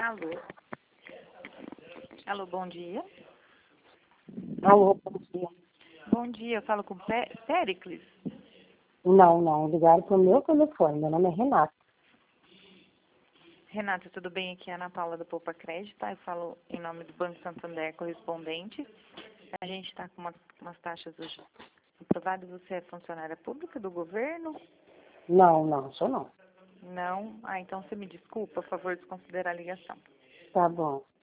Alô? Alô, bom dia. Alô, bom dia. Bom dia, eu falo com Péricles. Não, ligaram para o meu telefone. Meu nome é Renata. Renata, tudo bem? Aqui é a Ana Paula do Poupa Crédito, tá? Eu falo em nome do Banco Santander Correspondente. A gente está com umas taxas hoje aprovadas. Você é funcionária pública do governo? Não, sou não. Não? Ah, então você me desculpa, por favor, desconsiderar a ligação. Tá bom.